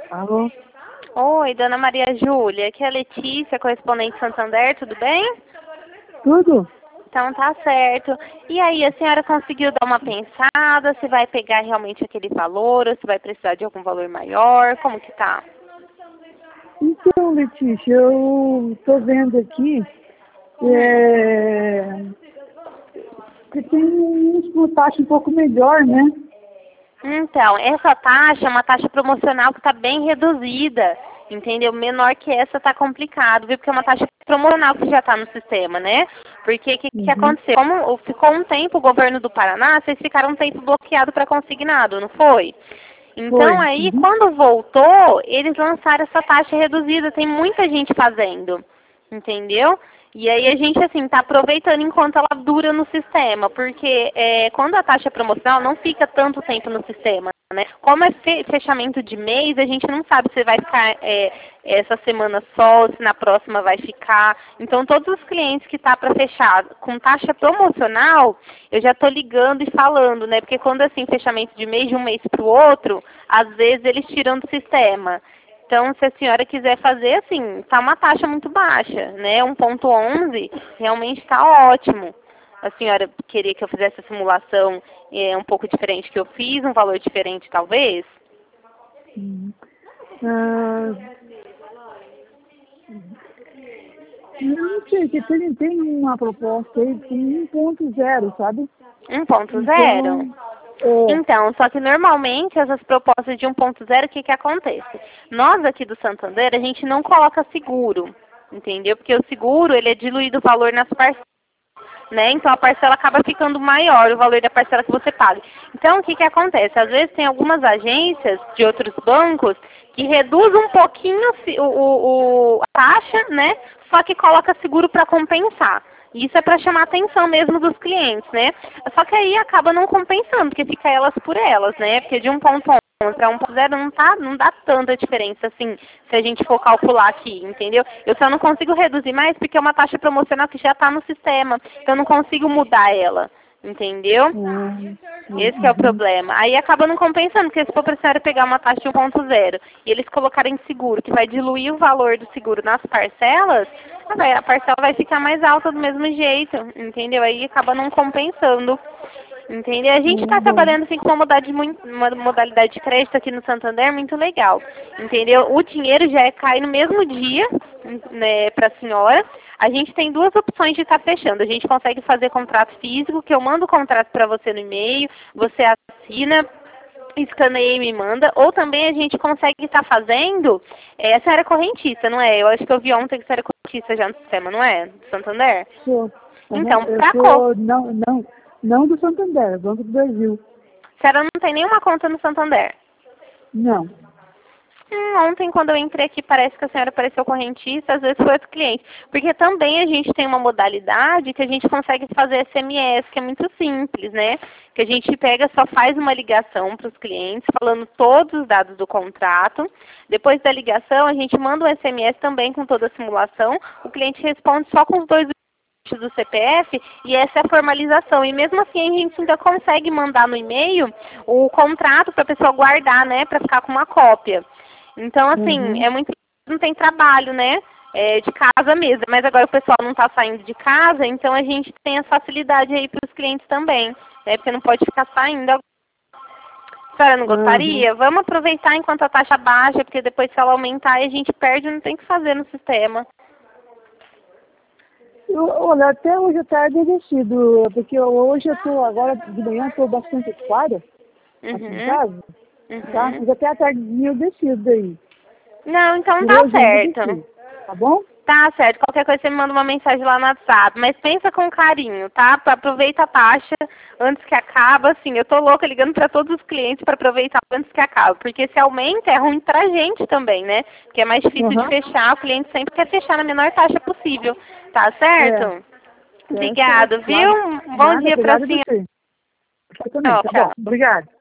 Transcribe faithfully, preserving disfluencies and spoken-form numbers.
Alô? Oi, dona Maria Júlia, aqui é a Letícia, correspondente Santander, tudo bem? Tudo? Então tá certo. E aí, a senhora conseguiu dar uma pensada, se vai pegar realmente aquele valor, ou se vai precisar de algum valor maior, como que tá? Então, Letícia, eu tô vendo aqui é, que tem uns com taxa um pouco melhor, né? Então, essa taxa é uma taxa promocional que está bem reduzida, entendeu? Menor que essa tá complicado, viu? Porque é uma taxa promocional que já está no sistema, né? Porque o que, que Uhum. aconteceu? Como ficou um tempo o governo do Paraná, vocês ficaram um tempo bloqueado para consignado, não foi? Então, Foi. aí, Uhum. quando voltou, eles lançaram essa taxa reduzida. Tem muita gente fazendo, entendeu? E aí a gente, assim, está aproveitando enquanto ela dura no sistema, porque é, quando a taxa é promocional, não fica tanto tempo no sistema, né? Como é fe fechamento de mês, a gente não sabe se vai ficar é, essa semana só, se na próxima vai ficar. Então, todos os clientes que tá para fechar com taxa promocional, eu já estou ligando e falando, né? Porque quando, assim, fechamento de mês, de um mês para o outro, às vezes eles tiram do sistema. Então, se a senhora quiser fazer, assim, tá uma taxa muito baixa, né? um ponto onze realmente está ótimo. A senhora queria que eu fizesse a simulação é, um pouco diferente que eu fiz, um valor diferente talvez? Uhum. Ah, não sei, que tem, tem uma proposta aí com um ponto zero, sabe? um ponto zero? Então, é, Então, só que normalmente essas propostas de um ponto zero, o que que acontece? Nós aqui do Santander, a gente não coloca seguro, entendeu? Porque o seguro, ele é diluído o valor nas parcelas, né? Então a parcela acaba ficando maior, o valor da parcela que você paga. Então o que que acontece? Às vezes tem algumas agências de outros bancos que reduzem um pouquinho o, o, o- a taxa, né? Só que coloca seguro para compensar. Isso é para chamar a atenção mesmo dos clientes, né? Só que aí acaba não compensando, porque fica elas por elas, né? Porque de um ponto para um ponto zero não, tá, não dá tanta diferença assim, se a gente for calcular aqui, entendeu? Eu só não consigo reduzir mais porque é uma taxa promocional que já está no sistema, então eu não consigo mudar ela, entendeu? hum, Esse que é o uhum. problema. Aí acaba não compensando, porque se for para a senhora pegar uma taxa de um ponto zero e eles colocarem seguro, que vai diluir o valor do seguro nas parcelas, a parcela vai ficar mais alta do mesmo jeito, entendeu? Aí acaba não compensando. Entendeu? A gente está Hum, bom. trabalhando assim com uma modalidade, muito, uma modalidade de crédito aqui no Santander muito legal. Entendeu? O dinheiro já é, cai no mesmo dia, né, para a senhora. A gente tem duas opções de estar fechando. A gente consegue fazer contrato físico, que eu mando o contrato para você no e-mail, você assina, escaneia e me manda, ou também a gente consegue estar fazendo, é, a senhora é correntista, não é? Eu acho que eu vi ontem que a senhora é correntista já no sistema, não é? Do Santander? Sou. Uhum. Então, Eu para co sou, não, não, não do Santander, é Banco do Brasil. a senhora não tem nenhuma conta no Santander? Não. Hum, ontem, quando eu entrei aqui, parece que a senhora apareceu correntista, às vezes foi outro cliente. Porque também a gente tem uma modalidade que a gente consegue fazer S M S, que é muito simples, né? Que a gente pega, só faz uma ligação para os clientes, falando todos os dados do contrato. Depois da ligação, a gente manda um S M S também com toda a simulação. O cliente responde só com os dois do C P F e essa é a formalização. E mesmo assim a gente ainda consegue mandar no e-mail o contrato para a pessoa guardar, né? Para ficar com uma cópia. Então, assim, Uhum. é muito, não tem trabalho, né? É, de casa mesmo. Mas agora o pessoal não está saindo de casa, então a gente tem essa facilidade aí para os clientes também. Né? Porque não pode ficar saindo. A senhora não Uhum. gostaria? Vamos aproveitar enquanto a taxa baixa, porque depois se ela aumentar a gente perde, não tem o que fazer no sistema. Eu, olha, até hoje à tarde eu decido, porque eu- hoje eu estou, agora de manhã estou bastante ocupada aqui em Uhum. casa, tá? Uhum. Mas até a tarde eu decido daí. Não, então Por tá hoje ainda certo. decido, tá bom? Tá certo. Qualquer coisa você me manda uma mensagem lá no WhatsApp. Mas pensa com carinho, tá? Pra aproveita a taxa antes que acaba. Assim, eu tô louca ligando pra todos os clientes pra aproveitar antes que acaba. Porque se aumenta é ruim pra gente também, né? Porque é mais difícil de Aham. fechar. O cliente sempre quer fechar na menor taxa possível. Tá É, certo? certo, certo, Obrigado, viu? claro. Um bom Nada, dia pra obrigado a senhora. você. Você também, tá bom. Obrigado.